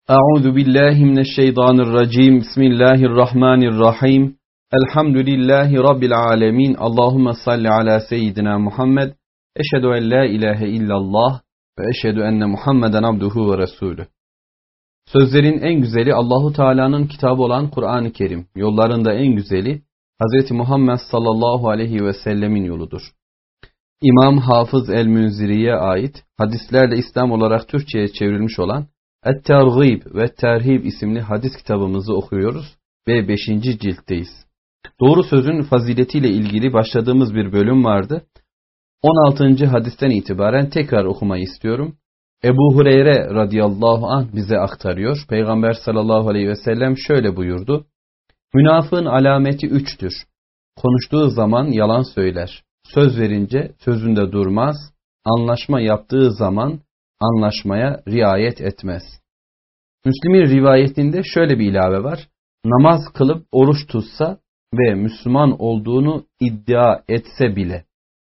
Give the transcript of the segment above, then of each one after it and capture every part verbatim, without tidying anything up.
Euzu billahi mineşşeytanirracim. Bismillahirrahmanirrahim. Elhamdülillahi rabbil alamin. Allahumme salli ala seyyidina Muhammed. Eşhedü en la ilahe illallah ve eşhedü enne Muhammeden abduhu ve resulü. Sözlerin en güzeli Allahu Teala'nın kitabı olan Kur'an-ı Kerim. Yollarında en güzeli Hz. Muhammed sallallahu aleyhi ve sellemin yoludur. İmam Hafız el-Münziri'ye ait hadislerle İslam olarak Türkçe'ye çevrilmiş olan Et-Tergib ve Terhib isimli hadis kitabımızı okuyoruz ve beşinci ciltteyiz. Doğru sözün faziletiyle ilgili başladığımız bir bölüm vardı. on altıncı hadisten itibaren tekrar okumayı istiyorum. Ebu Hureyre radıyallahu anh bize aktarıyor. Peygamber sallallahu aleyhi ve sellem şöyle buyurdu. Münafığın alameti üçtür. Konuştuğu zaman yalan söyler. Söz verince sözünde durmaz. Anlaşma yaptığı zaman anlaşmaya riayet etmez. Müslim'in rivayetinde şöyle bir ilave var. Namaz kılıp oruç tutsa ve Müslüman olduğunu iddia etse bile.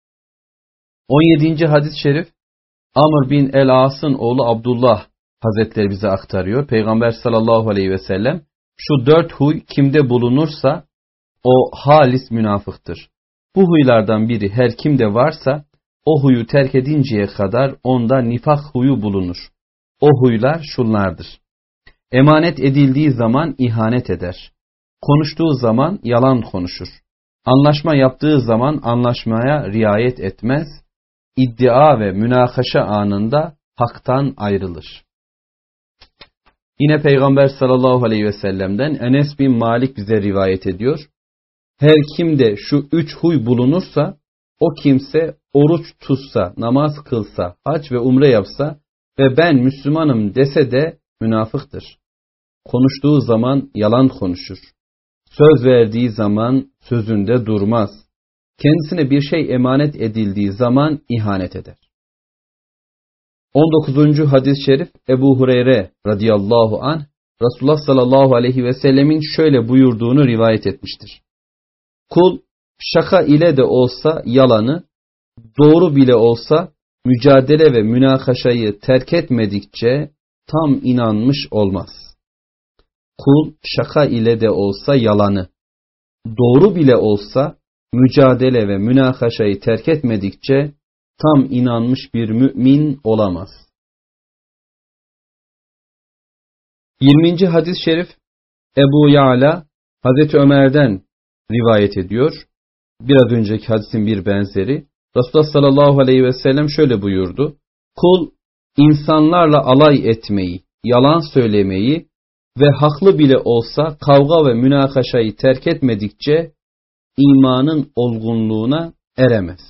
on yedinci hadis-i şerif Amr bin el-As'ın oğlu Abdullah Hazretleri bize aktarıyor. Peygamber sallallahu aleyhi ve sellem şu dört huy kimde bulunursa o halis münafıktır. Bu huylardan biri her kimde varsa o huyu terk edinceye kadar onda nifak huyu bulunur. O huylar şunlardır. Emanet edildiği zaman ihanet eder. Konuştuğu zaman yalan konuşur. Anlaşma yaptığı zaman anlaşmaya riayet etmez. İddia ve münakaşa anında haktan ayrılır. Yine Peygamber sallallahu aleyhi ve sellem'den Enes bin Malik bize rivayet ediyor. Her kimde şu üç huy bulunursa o kimse oruç tutsa, namaz kılsa, hac ve umre yapsa ve ben Müslümanım dese de münafıktır. Konuştuğu zaman yalan konuşur. Söz verdiği zaman sözünde durmaz. Kendisine bir şey emanet edildiği zaman ihanet eder. on dokuzuncu hadis-i şerif Ebu Hureyre radıyallahu anh Resulullah sallallahu aleyhi ve sellemin şöyle buyurduğunu rivayet etmiştir. Kul şaka ile de olsa yalanı, doğru bile olsa mücadele ve münakaşayı terk etmedikçe tam inanmış olmaz. Kul şaka ile de olsa yalanı, doğru bile olsa mücadele ve münakaşayı terk etmedikçe tam inanmış bir mümin olamaz. yirminci hadis-i şerif Ebu Ya'la Hazreti Ömer'den rivayet ediyor. Biraz önceki hadisin bir benzeri. Resulullah sallallahu aleyhi ve sellem şöyle buyurdu. Kul insanlarla alay etmeyi, yalan söylemeyi ve haklı bile olsa kavga ve münakaşayı terk etmedikçe imanın olgunluğuna eremez.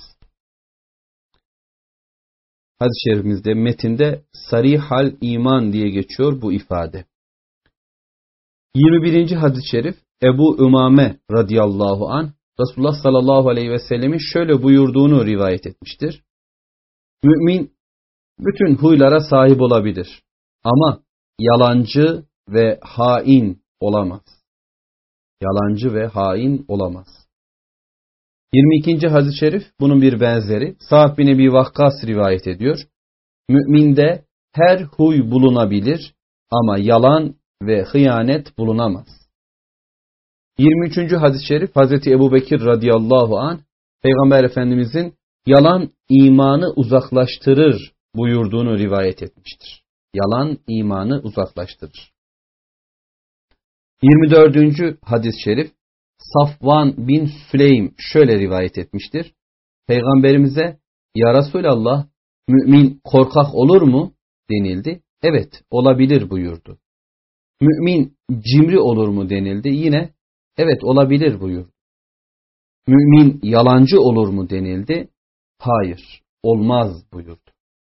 Hadis-i şerifimizde metinde sarihal iman diye geçiyor bu ifade. yirmi birinci hadis-i şerif Ebu Ümame radıyallahu anh Resulullah sallallahu aleyhi ve sellemin şöyle buyurduğunu rivayet etmiştir. Mümin bütün huylara sahip olabilir ama yalancı ve hain olamaz. Yalancı ve hain olamaz. yirmi ikinci hadis-i şerif bunun bir benzeri. Sa'd bin Ebi Vakkas rivayet ediyor. Müminde her huy bulunabilir ama yalan ve hıyanet bulunamaz. yirmi üçüncü hadis-i şerif Hazreti Ebubekir radıyallahu anh Peygamber Efendimizin yalan imanı uzaklaştırır buyurduğunu rivayet etmiştir. Yalan imanı uzaklaştırır. yirmi dördüncü hadis-i şerif Safvan bin Süleym şöyle rivayet etmiştir. Peygamberimize ya Resulallah mümin korkak olur mu denildi. Evet olabilir buyurdu. Mümin cimri olur mu denildi. Yine evet olabilir buyurdu. Mümin yalancı olur mu denildi. Hayır olmaz buyurdu.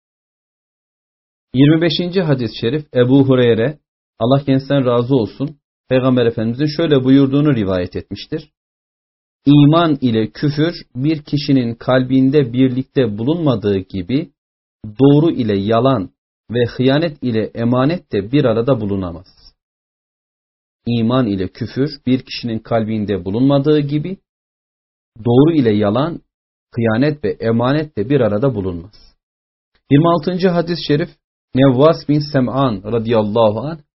yirmi beşinci hadis-i şerif Ebu Hureyre Allah kendisinden razı olsun Peygamber Efendimizin şöyle buyurduğunu rivayet etmiştir. İman ile küfür bir kişinin kalbinde birlikte bulunmadığı gibi doğru ile yalan ve hıyanet ile emanet de bir arada bulunamaz. İman ile küfür bir kişinin kalbinde bulunmadığı gibi doğru ile yalan, hıyanet ve emanet de bir arada bulunmaz. yirmi altıncı hadis-i şerif Nevvas bin Sem'an radıyallahu anh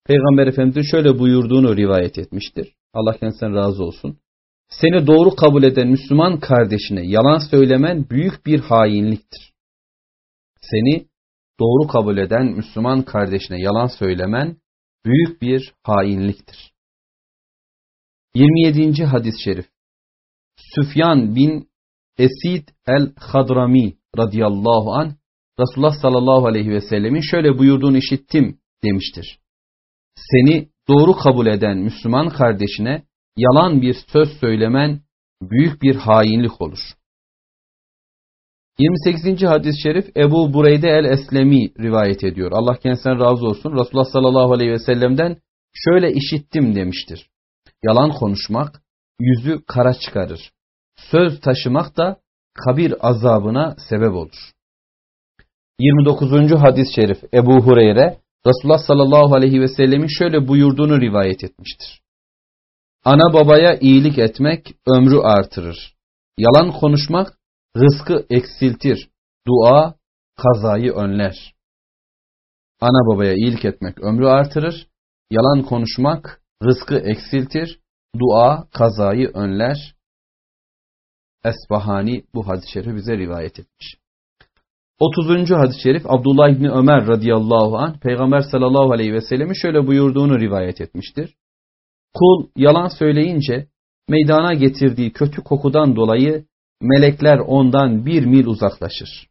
Peygamber Efendimiz'in şöyle buyurduğunu rivayet etmiştir. Allah kendisinden razı olsun. Seni doğru kabul eden Müslüman kardeşine yalan söylemen büyük bir hainliktir. Seni doğru kabul eden Müslüman kardeşine yalan söylemen büyük bir hainliktir. yirmi yedinci hadis-i şerif. Süfyan bin Esid el-Hadrami radıyallahu anh Resulullah sallallahu aleyhi ve sellemin şöyle buyurduğunu işittim demiştir. Seni doğru kabul eden Müslüman kardeşine yalan bir söz söylemen büyük bir hainlik olur. yirmi sekizinci hadis-i şerif Ebu Bureyde el-Eslemi rivayet ediyor. Allah kendisinden razı olsun. Resulullah sallallahu aleyhi ve sellem'den şöyle işittim demiştir. Yalan konuşmak yüzü kara çıkarır. Söz taşımak da kabir azabına sebep olur. yirmi dokuzuncu hadis-i şerif Ebu Hureyre Resulullah sallallahu aleyhi ve sellemin şöyle buyurduğunu rivayet etmiştir. Ana babaya iyilik etmek ömrü artırır. Yalan konuşmak rızkı eksiltir. Dua kazayı önler. Ana babaya iyilik etmek ömrü artırır. Yalan konuşmak rızkı eksiltir. Dua kazayı önler. Esbahani bu hadis-i şerifi bize rivayet etmiş. otuzuncu hadis-i şerif Abdullah İbni Ömer radıyallahu anh Peygamber sallallahu aleyhi ve sellemin şöyle buyurduğunu rivayet etmiştir. Kul yalan söyleyince meydana getirdiği kötü kokudan dolayı melekler ondan bir mil uzaklaşır.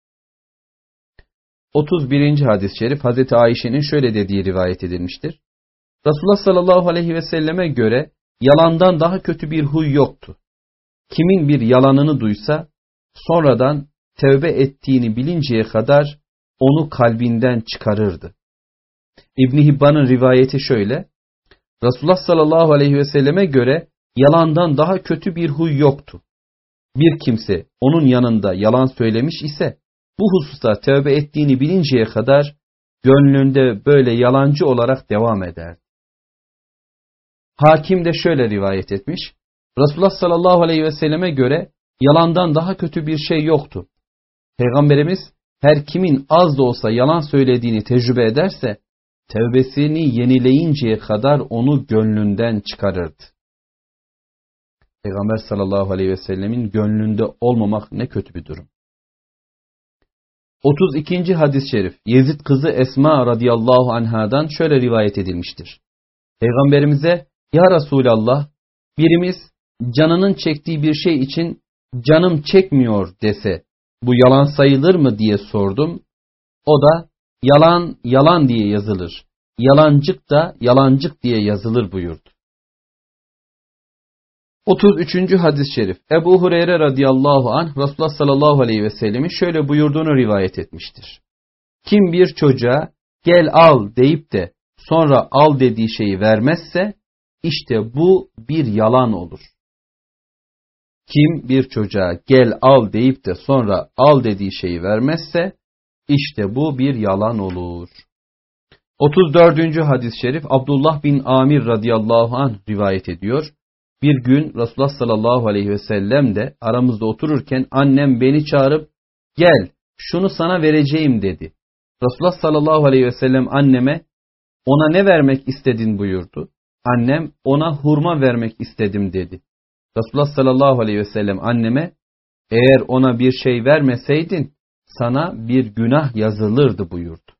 otuz birinci hadis-i şerif Hazreti Ayşe'nin şöyle dediği rivayet edilmiştir. Resulullah sallallahu aleyhi ve selleme göre yalandan daha kötü bir huy yoktu. Kimin bir yalanını duysa sonradan tevbe ettiğini bilinceye kadar onu kalbinden çıkarırdı. İbn Hibban'ın rivayeti şöyle. Resulullah sallallahu aleyhi ve selleme göre yalandan daha kötü bir huy yoktu. Bir kimse onun yanında yalan söylemiş ise bu hususta tevbe ettiğini bilinceye kadar gönlünde böyle yalancı olarak devam eder. Hakim de şöyle rivayet etmiş. Resulullah sallallahu aleyhi ve selleme göre yalandan daha kötü bir şey yoktu. Peygamberimiz her kimin az da olsa yalan söylediğini tecrübe ederse tevbesini yenileyinceye kadar onu gönlünden çıkarırdı. Peygamber sallallahu aleyhi ve sellemin gönlünde olmamak ne kötü bir durum. otuz ikinci hadis-i şerif Yezid kızı Esma radıyallahu anhadan şöyle rivayet edilmiştir. Peygamberimize ya Resulallah birimiz canının çektiği bir şey için canım çekmiyor dese bu yalan sayılır mı diye sordum. O da yalan yalan diye yazılır. Yalancık da yalancık diye yazılır buyurdu. otuz üçüncü hadis-i şerif Ebu Hureyre radıyallahu anh Resulullah sallallahu aleyhi ve sellemin şöyle buyurduğunu rivayet etmiştir. Kim bir çocuğa gel al deyip de sonra al dediği şeyi vermezse işte bu bir yalan olur. Kim bir çocuğa gel al deyip de sonra al dediği şeyi vermezse işte bu bir yalan olur. otuz dördüncü hadis-i şerif Abdullah bin Amir radıyallahu anh rivayet ediyor. Bir gün Resulullah sallallahu aleyhi ve sellem de aramızda otururken annem beni çağırıp gel şunu sana vereceğim dedi. Resulullah sallallahu aleyhi ve sellem anneme ona ne vermek istedin buyurdu. Annem ona hurma vermek istedim dedi. Resulullah sallallahu aleyhi ve sellem anneme eğer ona bir şey vermeseydin sana bir günah yazılırdı buyurdu.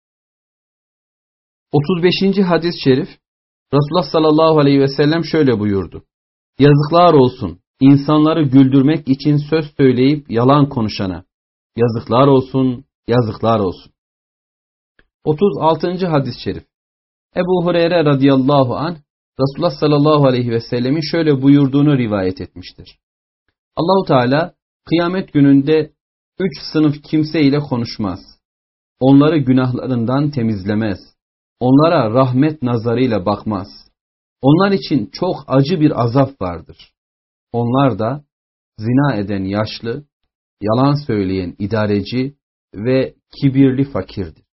otuz beşinci hadis-i şerif Resulullah sallallahu aleyhi ve sellem şöyle buyurdu. Yazıklar olsun insanları güldürmek için söz söyleyip yalan konuşana. Yazıklar olsun, yazıklar olsun. otuz altıncı hadis-i şerif Ebu Hureyre radıyallahu anh Resulullah sallallahu aleyhi ve sellemin şöyle buyurduğunu rivayet etmiştir. Allahu Teala kıyamet gününde üç sınıf kimse ile konuşmaz. Onları günahlarından temizlemez. Onlara rahmet nazarıyla bakmaz. Onlar için çok acı bir azap vardır. Onlar da zina eden yaşlı, yalan söyleyen idareci ve kibirli fakirdir.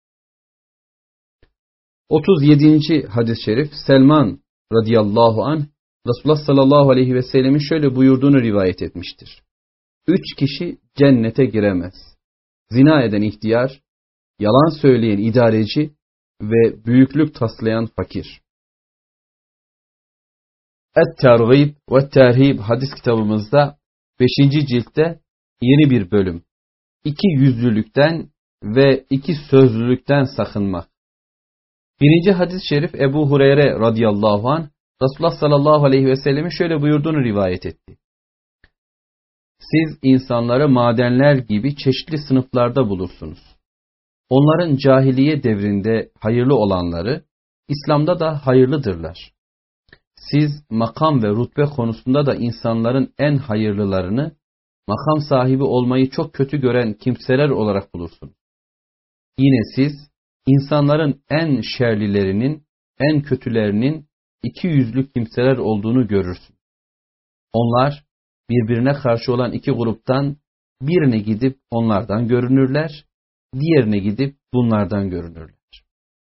otuz yedinci hadis-i şerif Selman radıyallahu anh Resulullah sallallahu aleyhi ve sellemin şöyle buyurduğunu rivayet etmiştir. Üç kişi cennete giremez. Zina eden ihtiyar, yalan söyleyen idareci ve büyüklük taslayan fakir. Et-Tergib ve Terhib hadis kitabımızda beşinci ciltte yeni bir bölüm. İki yüzlülükten ve iki sözlülükten sakınmak. Birinci hadis-i şerif Ebu Hureyre radıyallahu anh Resulullah sallallahu aleyhi ve sellemin şöyle buyurduğunu rivayet etti. Siz insanları madenler gibi çeşitli sınıflarda bulursunuz. Onların cahiliye devrinde hayırlı olanları, İslam'da da hayırlıdırlar. Siz makam ve rutbe konusunda da insanların en hayırlılarını, makam sahibi olmayı çok kötü gören kimseler olarak bulursunuz. Yine siz, insanların en şerlilerinin, en kötülerinin iki yüzlü kimseler olduğunu görürsünüz. Onlar, birbirine karşı olan iki gruptan birine gidip onlardan görünürler, diğerine gidip bunlardan görünürler.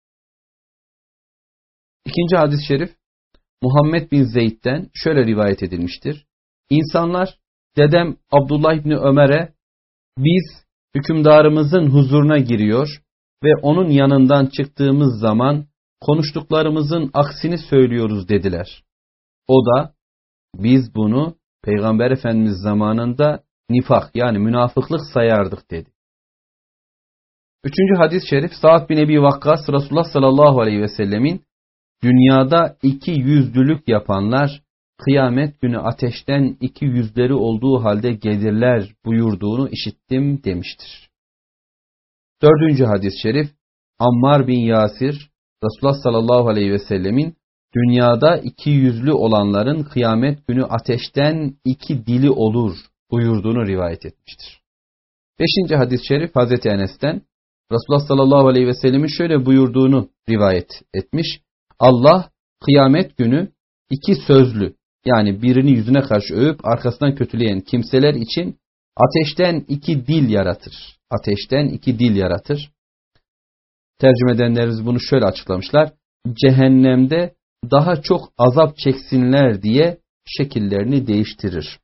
İkinci hadis-i şerif, Muhammed bin Zeyd'den şöyle rivayet edilmiştir. İnsanlar, dedem Abdullah İbni Ömer'e, biz hükümdarımızın huzuruna giriyor ve onun yanından çıktığımız zaman konuştuklarımızın aksini söylüyoruz dediler. O da, biz bunu Peygamber Efendimiz zamanında nifak yani münafıklık sayardık dedi. Üçüncü hadis-i şerif Sa'd bin Ebi Vakkas Resulullah sallallahu aleyhi ve sellemin dünyada iki yüzlülük yapanlar kıyamet günü ateşten iki yüzleri olduğu halde gelirler buyurduğunu işittim demiştir. Dördüncü hadis-i şerif Ammar bin Yasir Resulullah sallallahu aleyhi ve sellemin dünyada iki yüzlü olanların kıyamet günü ateşten iki dili olur buyurduğunu rivayet etmiştir. Beşinci hadis-i şerif Hazreti Enes'ten Resulullah sallallahu aleyhi ve sellemin şöyle buyurduğunu rivayet etmiş. Allah kıyamet günü iki sözlü yani birini yüzüne karşı övüp arkasından kötüleyen kimseler için ateşten iki dil yaratır. Ateşten iki dil yaratır. Tercüme edenlerimiz bunu şöyle açıklamışlar. Cehennemde daha çok azap çeksinler diye şekillerini değiştirir.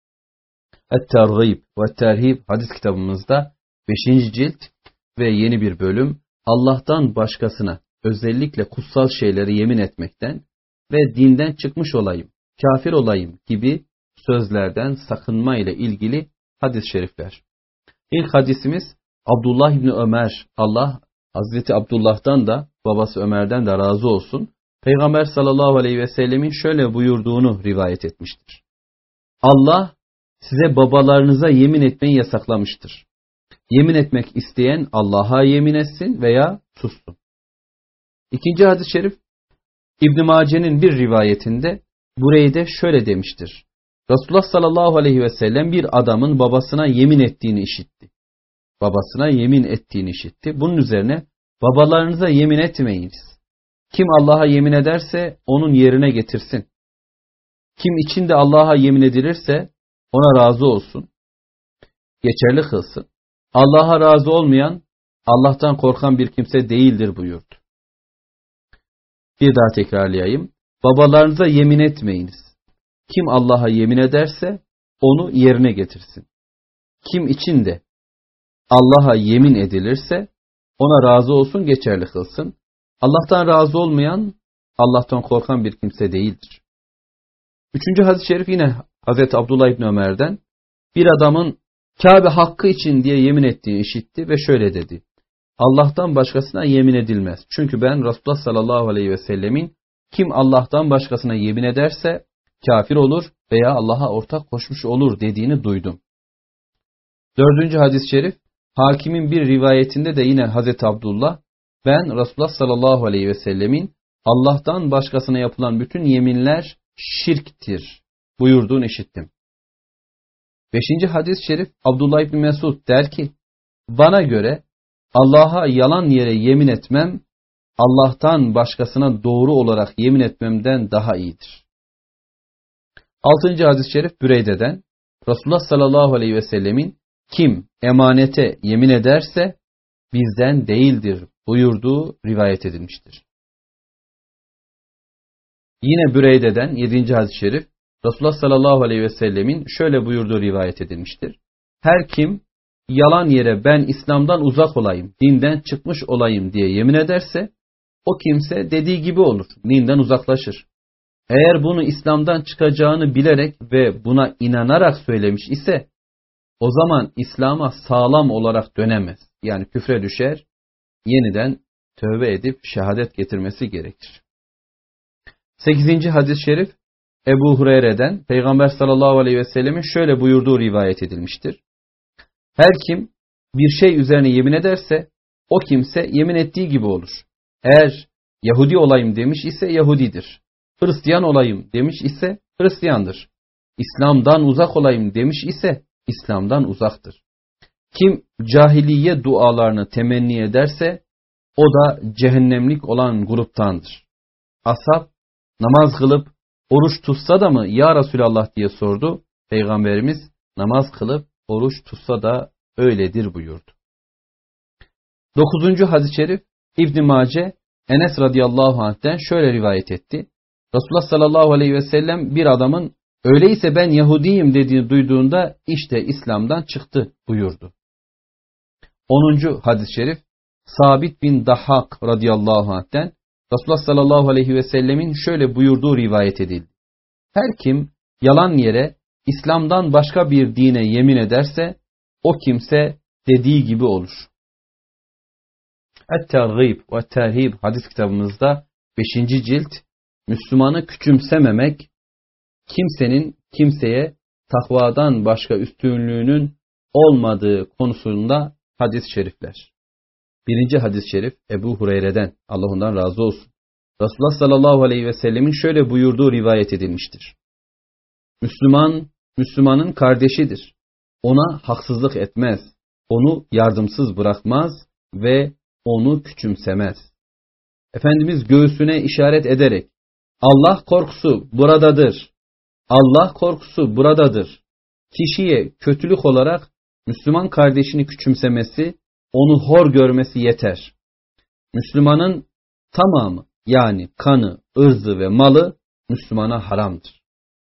Et-Tergib ve Terhib hadis kitabımızda beşinci cilt ve yeni bir bölüm Allah'tan başkasına özellikle kutsal şeyleri yemin etmekten ve dinden çıkmış olayım, kafir olayım gibi sözlerden sakınma ile ilgili hadis-i şerifler. İlk hadisimiz Abdullah İbni Ömer, Allah Hazreti Abdullah'tan da babası Ömer'den de razı olsun. Peygamber sallallahu aleyhi ve sellemin şöyle buyurduğunu rivayet etmiştir. Allah size babalarınıza yemin etmeyi yasaklamıştır. Yemin etmek isteyen Allah'a yemin etsin veya sussun. İkinci hadis-i şerif İbn-i Mace'nin bir rivayetinde Bureyde şöyle demiştir. Resulullah sallallahu aleyhi ve sellem bir adamın babasına yemin ettiğini işitti. Babasına yemin ettiğini işitti. Bunun üzerine babalarınıza yemin etmeyiniz. Kim Allah'a yemin ederse onun yerine getirsin. Kim içinde Allah'a yemin edilirse ona razı olsun. Geçerli kılsın. Allah'a razı olmayan Allah'tan korkan bir kimse değildir buyurdu. Bir daha tekrarlayayım. Babalarınıza yemin etmeyiniz. Kim Allah'a yemin ederse onu yerine getirsin. Kim içinde Allah'a yemin edilirse ona razı olsun, geçerli kılsın. Allah'tan razı olmayan Allah'tan korkan bir kimse değildir. Üçüncü hadis-i şerif yine Hazreti Abdullah İbni Ömer'den bir adamın Kabe hakkı için diye yemin ettiğini işitti ve şöyle dedi. Allah'tan başkasına yemin edilmez. Çünkü ben Resulullah sallallahu aleyhi ve sellemin kim Allah'tan başkasına yemin ederse kafir olur veya Allah'a ortak koşmuş olur dediğini duydum. Dördüncü hadis-i şerif Hakim'in bir rivayetinde de yine Hazreti Abdullah ben Resulullah sallallahu aleyhi ve sellemin Allah'tan başkasına yapılan bütün yeminler şirktir buyurduğunu işittim. Beşinci hadis-i şerif Abdullah İbni Mesud der ki bana göre Allah'a yalan yere yemin etmem Allah'tan başkasına doğru olarak yemin etmemden daha iyidir. Altıncı hadis-i şerif Büreyde'den Resulullah sallallahu aleyhi ve sellemin kim emanete yemin ederse bizden değildir buyurduğu rivayet edilmiştir. Yine Büreyde'den yedinci hadis-i şerif Resulullah sallallahu aleyhi ve sellemin şöyle buyurduğu rivayet edilmiştir. Her kim yalan yere ben İslam'dan uzak olayım, dinden çıkmış olayım diye yemin ederse o kimse dediği gibi olur, dinden uzaklaşır. Eğer bunu İslam'dan çıkacağını bilerek ve buna inanarak söylemiş ise, o zaman İslam'a sağlam olarak dönemez. Yani küfre düşer, yeniden tövbe edip şehadet getirmesi gerekir. sekizinci hadis-i şerif, Ebu Hureyre'den Peygamber sallallahu aleyhi ve sellemin şöyle buyurduğu rivayet edilmiştir. Her kim bir şey üzerine yemin ederse, o kimse yemin ettiği gibi olur. Eğer Yahudi olayım demiş ise Yahudidir. Hristiyan olayım demiş ise Hristiyandır. İslam'dan uzak olayım demiş ise İslam'dan uzaktır. Kim cahiliye dualarını temenni ederse o da cehennemlik olan gruptandır. Ashab namaz kılıp oruç tutsa da mı ya Resulallah diye sordu. Peygamberimiz namaz kılıp oruç tutsa da öyledir buyurdu. Dokuzuncu hadis-i şerif İbn Mace Enes radıyallahu anh'ten şöyle rivayet etti. Resulullah sallallahu aleyhi ve sellem bir adamın öyleyse ben Yahudiyim dediğini duyduğunda işte İslam'dan çıktı buyurdu. onuncu hadis-i şerif Sabit bin Dahhak radıyallahu anh'ten Resulullah sallallahu aleyhi ve sellemin şöyle buyurduğu rivayet edildi. Her kim yalan yere İslam'dan başka bir dine yemin ederse o kimse dediği gibi olur. Et-Tergib ve Terhib hadis kitabımızda beşinci cilt Müslümanı küçümsememek, kimsenin kimseye takvadan başka üstünlüğünün olmadığı konusunda hadis-i şerifler. Birinci hadis-i şerif Ebu Hureyre'den, Allah ondan razı olsun. Resulullah sallallahu aleyhi ve sellemin şöyle buyurduğu rivayet edilmiştir. Müslüman, Müslümanın kardeşidir. Ona haksızlık etmez, onu yardımsız bırakmaz ve onu küçümsemez. Efendimiz göğsüne işaret ederek, Allah korkusu buradadır, Allah korkusu buradadır. Kişiye kötülük olarak Müslüman kardeşini küçümsemesi, onu hor görmesi yeter. Müslümanın tamamı yani kanı, ırzı ve malı Müslümana haramdır.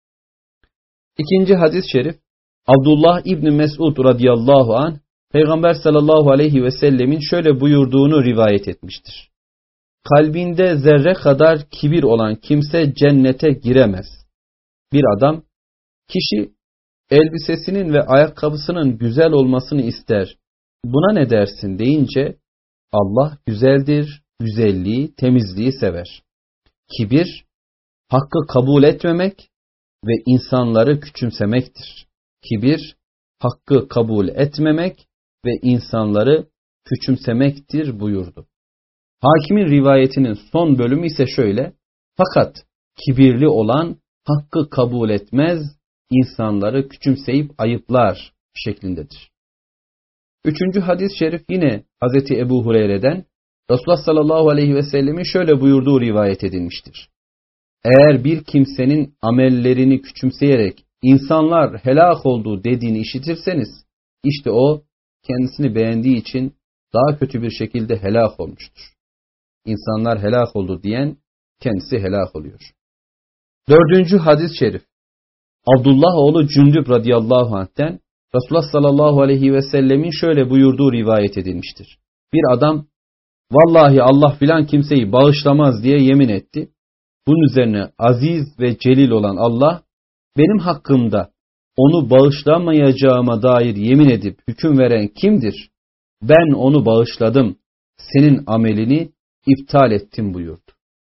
İkinci hadis-i şerif Abdullah İbni Mesud radıyallahu anh Peygamber sallallahu aleyhi ve sellemin şöyle buyurduğunu rivayet etmiştir. Kalbinde zerre kadar kibir olan kimse cennete giremez. Bir adam, kişi elbisesinin ve ayakkabısının güzel olmasını ister. Buna ne dersin deyince, Allah güzeldir, güzelliği, temizliği sever. Kibir, hakkı kabul etmemek ve insanları küçümsemektir. Kibir, hakkı kabul etmemek ve insanları küçümsemektir buyurdu. Hakimin rivayetinin son bölümü ise şöyle, fakat kibirli olan hakkı kabul etmez, insanları küçümseyip ayıplar şeklindedir. Üçüncü hadis-i şerif yine Hazreti Ebu Hureyre'den Resulullah sallallahu aleyhi ve sellemin şöyle buyurduğu rivayet edilmiştir. Eğer bir kimsenin amellerini küçümseyerek insanlar helak oldu dediğini işitirseniz, işte o kendisini beğendiği için daha kötü bir şekilde helak olmuştur. İnsanlar helak oldu diyen kendisi helak oluyor. Dördüncü hadis-i şerif Abdullah oğlu Cündüb radıyallahu anh'ten Resulullah sallallahu aleyhi ve sellemin şöyle buyurduğu rivayet edilmiştir. Bir adam, vallahi Allah filan kimseyi bağışlamaz diye yemin etti. Bunun üzerine aziz ve celil olan Allah, benim hakkımda onu bağışlamayacağıma dair yemin edip hüküm veren kimdir? Ben onu bağışladım, senin amelini iptal ettim buyurdu.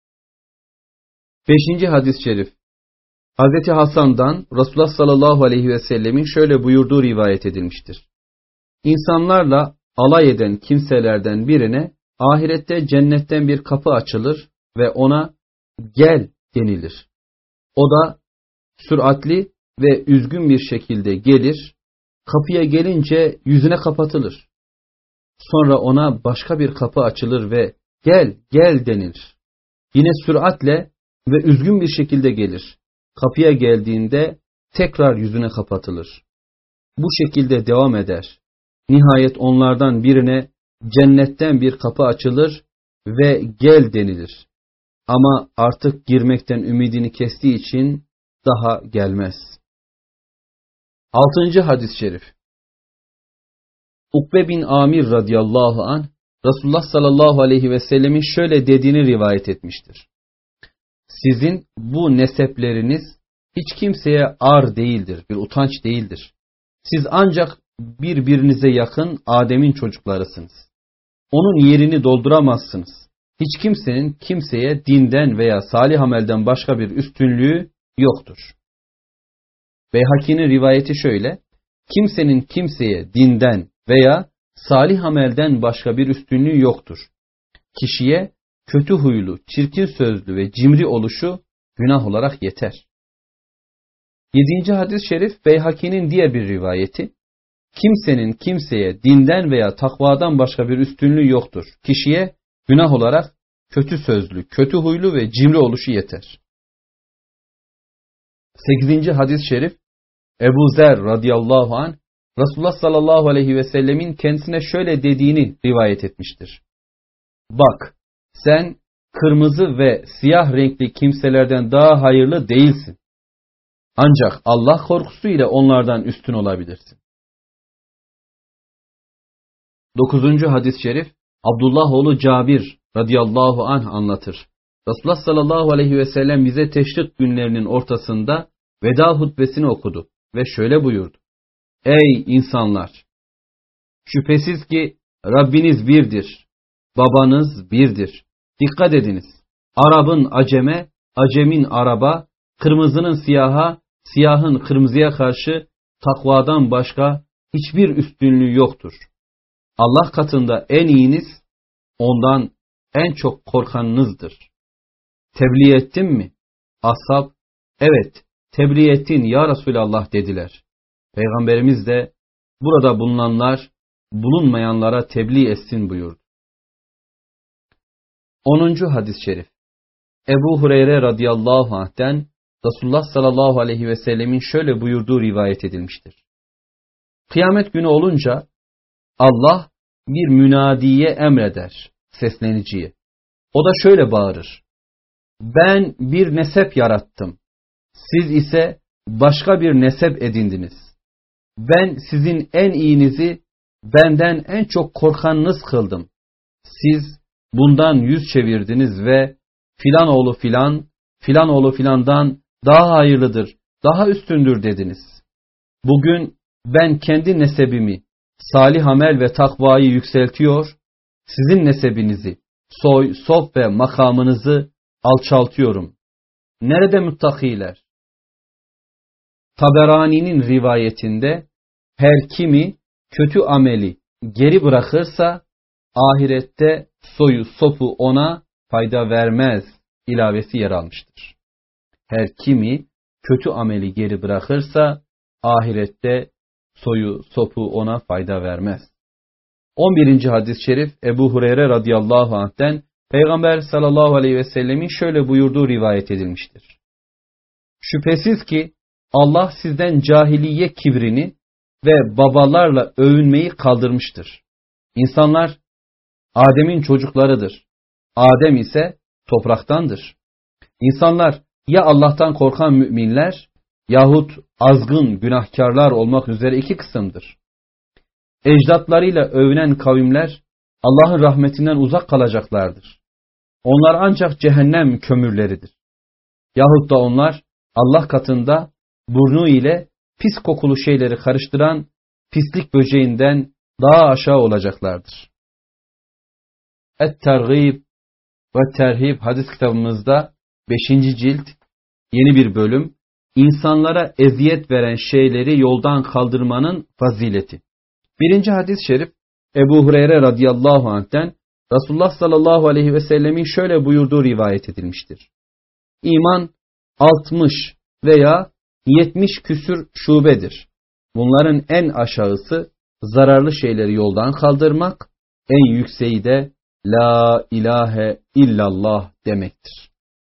Beşinci hadis-i şerif Hazreti Hasan'dan Resulullah sallallahu aleyhi ve sellemin şöyle buyurduğu rivayet edilmiştir. İnsanlarla alay eden kimselerden birine ahirette cennetten bir kapı açılır ve ona gel denilir. O da süratli ve üzgün bir şekilde gelir, kapıya gelince yüzüne kapatılır. Sonra ona başka bir kapı açılır ve gel gel denilir. Yine süratle ve üzgün bir şekilde gelir. Kapıya geldiğinde tekrar yüzüne kapatılır. Bu şekilde devam eder. Nihayet onlardan birine cennetten bir kapı açılır ve gel denilir. Ama artık girmekten ümidini kestiği için daha gelmez. Altıncı hadis-i şerif Ukbe bin Amir radıyallahu anh Resulullah sallallahu aleyhi ve sellemin şöyle dediğini rivayet etmiştir. Sizin bu nesepleriniz hiç kimseye ar değildir, bir utanç değildir. Siz ancak birbirinize yakın Adem'in çocuklarısınız. Onun yerini dolduramazsınız. Hiç kimsenin kimseye dinden veya salih amelden başka bir üstünlüğü yoktur. Beyhaki'nin rivayeti şöyle: kimsenin kimseye dinden veya salih amelden başka bir üstünlüğü yoktur. Kişiye kötü huylu, çirkin sözlü ve cimri oluşu günah olarak yeter. Yedinci hadis-i şerif Beyhaki'nin diğer bir rivayeti: kimsenin kimseye dinden veya takvadan başka bir üstünlüğü yoktur. Kişiye günah olarak kötü sözlü, kötü huylu ve cimri oluşu yeter. Sekizinci hadis-i şerif Ebu Zer radıyallahu anh Resulullah sallallahu aleyhi ve sellemin kendisine şöyle dediğini rivayet etmiştir. Bak, sen kırmızı ve siyah renkli kimselerden daha hayırlı değilsin. Ancak Allah korkusu ile onlardan üstün olabilirsin. Dokuzuncu hadis-i şerif Abdullah oğlu Cabir radıyallahu anh anlatır. Resulullah sallallahu aleyhi ve sellem bize teşrik günlerinin ortasında veda hutbesini okudu ve şöyle buyurdu. Ey insanlar! Şüphesiz ki Rabbiniz birdir. Babanız birdir. Dikkat ediniz. Arap'ın aceme, acemin Arap'a, kırmızının siyaha, siyahın kırmızıya karşı takvadan başka hiçbir üstünlüğü yoktur. Allah katında en iyiniz, ondan en çok korkanınızdır. Tebliğ ettim mi? Ashab, evet, tebliğ ettin ya Resulallah dediler. Peygamberimiz de burada bulunanlar bulunmayanlara tebliğ etsin buyurdu. onuncu hadis-i şerif Ebu Hureyre radıyallahu anh'ten Resulullah sallallahu aleyhi ve sellemin şöyle buyurduğu rivayet edilmiştir. Kıyamet günü olunca Allah bir münadiye emreder, sesleniciye. O da şöyle bağırır. Ben bir nesep yarattım. Siz ise başka bir nesep edindiniz. Ben sizin en iyinizi benden en çok korkanınız kıldım. Siz bundan yüz çevirdiniz ve filan oğlu filan, filan oğlu filandan daha hayırlıdır, daha üstündür dediniz. Bugün ben kendi nesebimi, salih amel ve takvayı yükseltiyor, sizin nesebinizi, soy, sop ve makamınızı alçaltıyorum. Nerede muttakiler? Taberani'nin rivayetinde her kimi kötü ameli geri bırakırsa ahirette soyu sopu ona fayda vermez ilavesi yer almıştır. Her kimi kötü ameli geri bırakırsa ahirette soyu sopu ona fayda vermez. on birinci hadis-i şerif Ebu Hureyre radıyallahu anh'ten Peygamber sallallahu aleyhi ve sellemin şöyle buyurduğu rivayet edilmiştir. Şüphesiz ki Allah sizden cahiliye kibrini ve babalarla övünmeyi kaldırmıştır. İnsanlar Adem'in çocuklarıdır. Adem ise topraktandır. İnsanlar ya Allah'tan korkan müminler yahut azgın günahkarlar olmak üzere iki kısımdır. Ecdatlarıyla övünen kavimler Allah'ın rahmetinden uzak kalacaklardır. Onlar ancak cehennem kömürleridir. Yahut da onlar Allah katında burnu ile pis kokulu şeyleri karıştıran pislik böceğinden daha aşağı olacaklardır. Et-Tergib ve Terhib hadis kitabımızda beşinci cilt yeni bir bölüm, insanlara eziyet veren şeyleri yoldan kaldırmanın fazileti. Birinci hadis-i şerif Ebu Hureyre radıyallahu anh'ten Resulullah sallallahu aleyhi ve sellemin şöyle buyurduğu rivayet edilmiştir. İman altmış veya yetmiş küsür şubedir. Bunların en aşağısı zararlı şeyleri yoldan kaldırmak, en yükseği de La ilahe illallah demektir.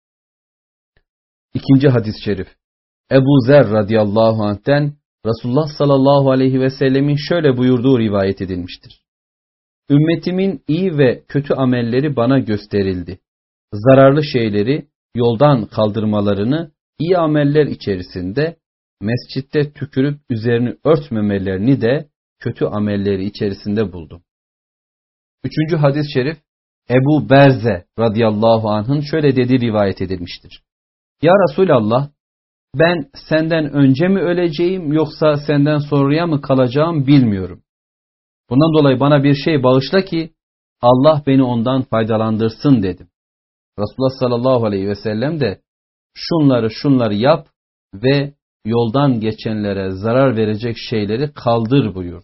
İkinci hadis-i şerif Ebu Zer radıyallahu anh'ten Resulullah sallallahu aleyhi ve sellemin şöyle buyurduğu rivayet edilmiştir. Ümmetimin iyi ve kötü amelleri bana gösterildi. Zararlı şeyleri yoldan kaldırmalarını iyi ameller içerisinde, mescitte tükürüp üzerini örtmemelerini de kötü amelleri içerisinde buldum. Üçüncü hadis-i şerif Ebu Berze radıyallahu anh'ın şöyle dediği rivayet edilmiştir. Ya Resulallah, ben senden önce mi öleceğim yoksa senden sonraya mı kalacağım bilmiyorum. Bundan dolayı bana bir şey bağışla ki Allah beni ondan faydalandırsın dedim. Resulullah sallallahu aleyhi ve sellem de şunları şunları yap ve yoldan geçenlere zarar verecek şeyleri kaldır buyur.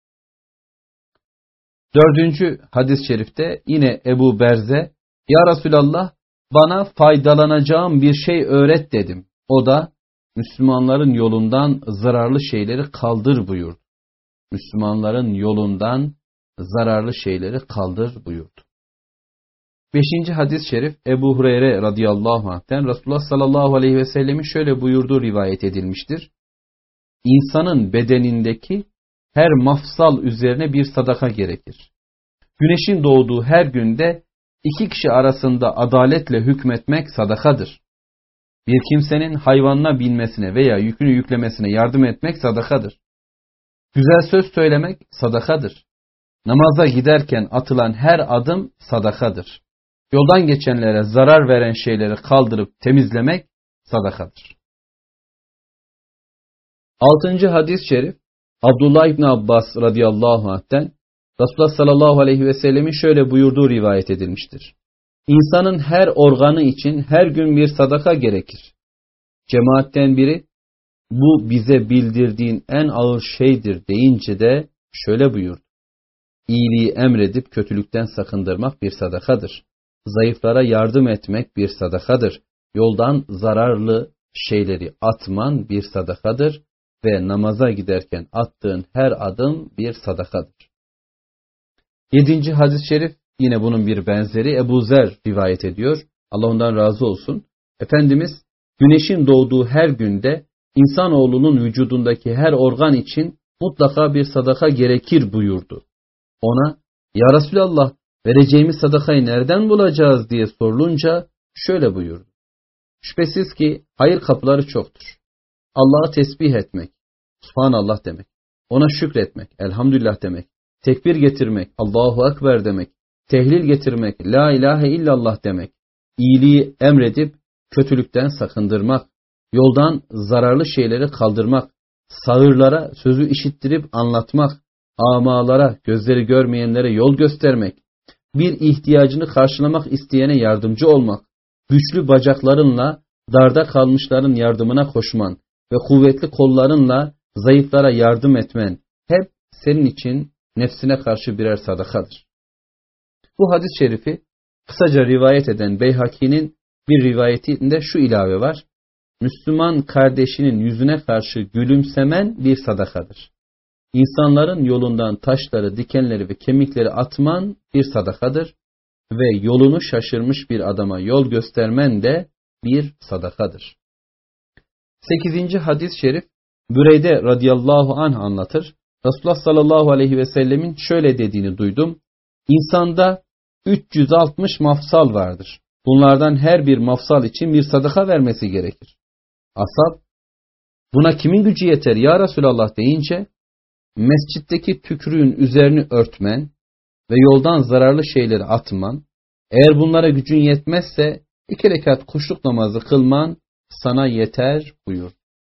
Dördüncü hadis-i şerifte yine Ebu Berze, Ya Resulallah, bana faydalanacağım bir şey öğret dedim. O da Müslümanların yolundan zararlı şeyleri kaldır buyurdu. Müslümanların yolundan zararlı şeyleri kaldır buyurdu. Beşinci hadis-i şerif Ebu Hureyre radıyallahu anh'ten Resulullah sallallahu aleyhi ve sellemin şöyle buyurduğu rivayet edilmiştir. İnsanın bedenindeki her mafsal üzerine bir sadaka gerekir. Güneşin doğduğu her günde iki kişi arasında adaletle hükmetmek sadakadır. Bir kimsenin hayvanına binmesine veya yükünü yüklemesine yardım etmek sadakadır. Güzel söz söylemek sadakadır. Namaza giderken atılan her adım sadakadır. Yoldan geçenlere zarar veren şeyleri kaldırıp temizlemek sadakadır. Altıncı hadis-i şerif Abdullah İbni Abbas radıyallahu anh'ten Resulullah sallallahu aleyhi ve sellemin şöyle buyurduğu rivayet edilmiştir. İnsanın her organı için her gün bir sadaka gerekir. Cemaatten biri, bu bize bildirdiğin en ağır şeydir deyince de şöyle buyurdu. İyiliği emredip kötülükten sakındırmak bir sadakadır. Zayıflara yardım etmek bir sadakadır. Yoldan zararlı şeyleri atman bir sadakadır. Ve namaza giderken attığın her adım bir sadakadır. Yedinci hadis-i şerif yine bunun bir benzeri Ebu Zer rivayet ediyor. Allah ondan razı olsun. Efendimiz güneşin doğduğu her günde insanoğlunun vücudundaki her organ için mutlaka bir sadaka gerekir buyurdu. Ona ya Resulallah vereceğimiz sadakayı nereden bulacağız diye sorulunca şöyle buyurdu. Şüphesiz ki hayır kapıları çoktur. Allah'ı tesbih etmek, Subhanallah demek, ona şükretmek, Elhamdülillah demek, tekbir getirmek, Allahu Ekber demek, tehlil getirmek, La ilahe illallah demek, iyiliği emredip kötülükten sakındırmak, yoldan zararlı şeyleri kaldırmak, sağırlara sözü işittirip anlatmak, amalara, gözleri görmeyenlere yol göstermek, bir ihtiyacını karşılamak isteyene yardımcı olmak, güçlü bacaklarınla darda kalmışların yardımına koşman ve kuvvetli kollarınla zayıflara yardım etmen hep senin için nefsine karşı birer sadakadır. Bu hadis-i şerifi kısaca rivayet eden Beyhaki'nin bir rivayetinde şu ilave var. Müslüman kardeşinin yüzüne karşı gülümsemen bir sadakadır. İnsanların yolundan taşları, dikenleri ve kemikleri atman bir sadakadır. Ve yolunu şaşırmış bir adama yol göstermen de bir sadakadır. Sekizinci hadis-i şerif Büreyde radıyallahu anh anlatır. Resulullah sallallahu aleyhi ve sellemin şöyle dediğini duydum. İnsanda üç yüz altmış mafsal vardır. Bunlardan her bir mafsal için bir sadaka vermesi gerekir. Ashab, buna kimin gücü yeter ya Resulallah deyince, mescitteki tükrüğün üzerini örtmen ve yoldan zararlı şeyleri atman, eğer bunlara gücün yetmezse iki rekat kuşluk namazı kılman sana yeter buyur.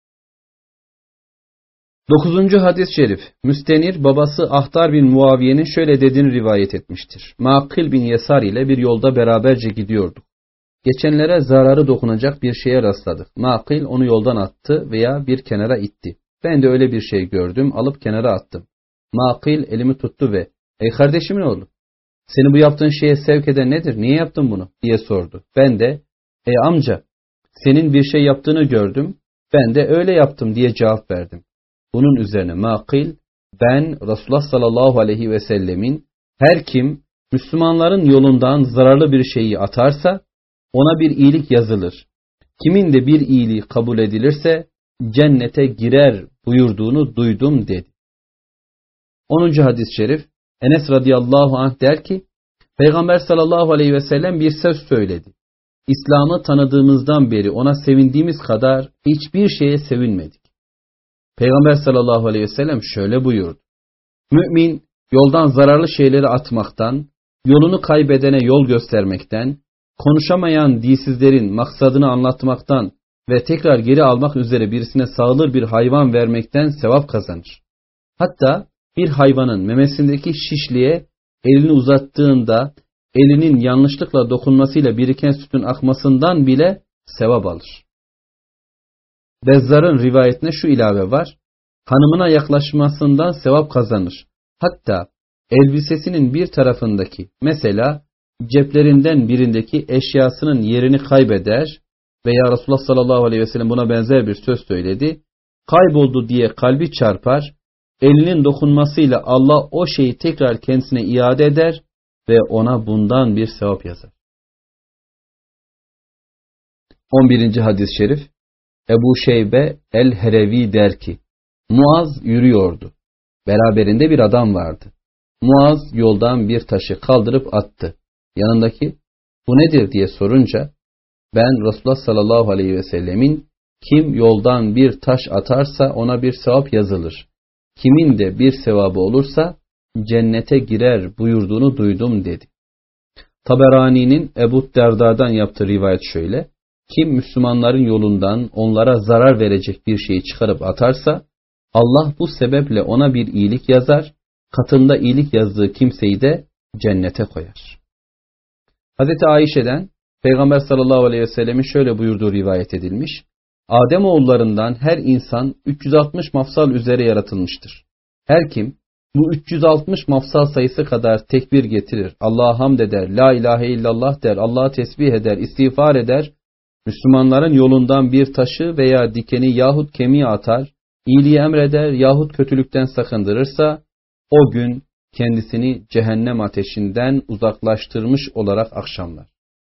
Dokuzuncu hadis-i şerif Müstenir babası Ahtar bin Muaviye'nin şöyle dediğini rivayet etmiştir. Makil bin Yesar ile bir yolda beraberce gidiyorduk. Geçenlere zararı dokunacak bir şeye rastladık. Makil onu yoldan attı veya bir kenara itti. Ben de öyle bir şey gördüm, alıp kenara attım. Makil elimi tuttu ve ''Ey kardeşimin oğlu, seni bu yaptığın şeye sevk eden nedir? Niye yaptın bunu?'' diye sordu. Ben de ''Ey amca, senin bir şey yaptığını gördüm, ben de öyle yaptım'' diye cevap verdim. Bunun üzerine Makil, ben Resulullah sallallahu aleyhi ve sellemin her kim Müslümanların yolundan zararlı bir şeyi atarsa ona bir iyilik yazılır. Kimin de bir iyiliği kabul edilirse cennete girer buyurduğunu duydum dedi. onuncu hadis-i şerif Enes radıyallahu anh der ki, Peygamber sallallahu aleyhi ve sellem bir söz söyledi. İslam'ı tanıdığımızdan beri ona sevindiğimiz kadar hiçbir şeye sevinmedik. Peygamber sallallahu aleyhi ve sellem şöyle buyurdu. Mümin yoldan zararlı şeyleri atmaktan, yolunu kaybedene yol göstermekten, konuşamayan dilsizlerin maksadını anlatmaktan ve tekrar geri almak üzere birisine sağılır bir hayvan vermekten sevap kazanır. Hatta bir hayvanın memesindeki şişliğe elini uzattığında elinin yanlışlıkla dokunmasıyla biriken sütün akmasından bile sevap alır. Bezzar'ın rivayetine şu ilave var: hanımına yaklaşmasından sevap kazanır. Hatta elbisesinin bir tarafındaki, mesela ceplerinden birindeki eşyasının yerini kaybeder veya Resulullah sallallahu aleyhi ve sellem buna benzer bir söz söyledi. Kayboldu diye kalbi çarpar, elinin dokunmasıyla Allah o şeyi tekrar kendisine iade eder ve ona bundan bir sevap yazar. on birinci hadis-i şerif, Ebu Şeybe el-Herevi der ki, Muaz yürüyordu. Beraberinde bir adam vardı. Muaz yoldan bir taşı kaldırıp attı. Yanındaki, bu nedir diye sorunca, ben Resulullah sallallahu aleyhi ve sellemin kim yoldan bir taş atarsa ona bir sevap yazılır, kimin de bir sevabı olursa cennete girer buyurduğunu duydum dedi. Taberani'nin Ebu Derda'dan yaptığı rivayet şöyle: kim Müslümanların yolundan onlara zarar verecek bir şeyi çıkarıp atarsa Allah bu sebeple ona bir iyilik yazar, katında iyilik yazdığı kimseyi de cennete koyar. Hazreti Ayşe'den Peygamber sallallahu aleyhi ve sellemin şöyle buyurduğu rivayet edilmiş: Ademoğullarından her insan üç yüz altmış mafsal üzere yaratılmıştır. Her kim bu üç yüz altmış mafsal sayısı kadar tekbir getirir, Allah'a hamd eder, la ilahe illallah der, Allah'a tesbih eder, istiğfar eder, Müslümanların yolundan bir taşı veya dikeni yahut kemiği atar, iyiliği emreder yahut kötülükten sakındırırsa, o gün kendisini cehennem ateşinden uzaklaştırmış olarak akşamlar.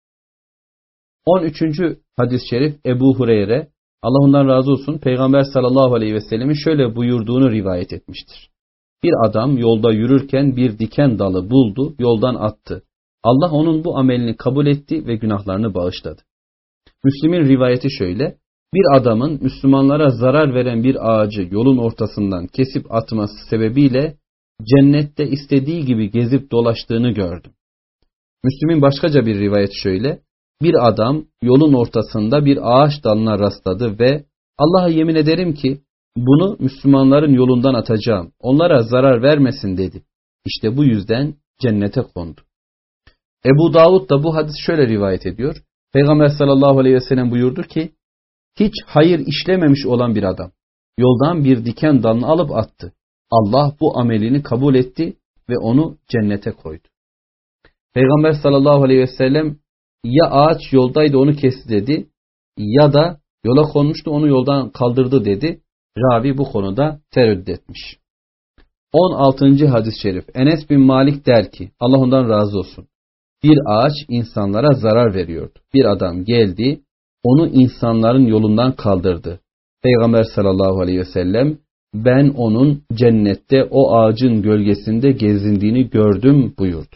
on üçüncü hadis-i şerif Ebu Hureyre, Allah ondan razı olsun, Peygamber sallallahu aleyhi ve sellemin şöyle buyurduğunu rivayet etmiştir. Bir adam yolda yürürken bir diken dalı buldu, yoldan attı. Allah onun bu amelini kabul etti ve günahlarını bağışladı. Müslim'in rivayeti şöyle: bir adamın Müslümanlara zarar veren bir ağacı yolun ortasından kesip atması sebebiyle cennette istediği gibi gezip dolaştığını gördüm. Müslim'in başkaca bir rivayeti şöyle: bir adam yolun ortasında bir ağaç dalına rastladı ve Allah'a yemin ederim ki bunu Müslümanların yolundan atacağım, onlara zarar vermesin dedi. İşte bu yüzden cennete kondu. Ebu Davud da bu hadis şöyle rivayet ediyor: Peygamber sallallahu aleyhi ve sellem buyurdu ki, hiç hayır işlememiş olan bir adam yoldan bir diken dalını alıp attı. Allah bu amelini kabul etti ve onu cennete koydu. Peygamber sallallahu aleyhi ve sellem ya ağaç yoldaydı onu kesti dedi, ya da yola konmuştu onu yoldan kaldırdı dedi. Ravi bu konuda tereddüt etmiş. on altıncı hadis-i şerif Enes bin Malik der ki, Allah ondan razı olsun, bir ağaç insanlara zarar veriyordu. Bir adam geldi, onu insanların yolundan kaldırdı. Peygamber sallallahu aleyhi ve sellem, ben onun cennette o ağacın gölgesinde gezindiğini gördüm buyurdu.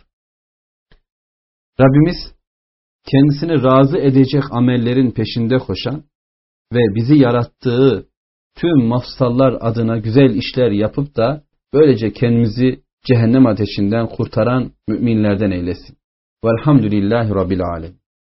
Rabbimiz kendisini razı edecek amellerin peşinde koşan ve bizi yarattığı tüm mafsallar adına güzel işler yapıp da böylece kendimizi cehennem ateşinden kurtaran müminlerden eylesin. Velhamdülillahi Rabbil Alemin.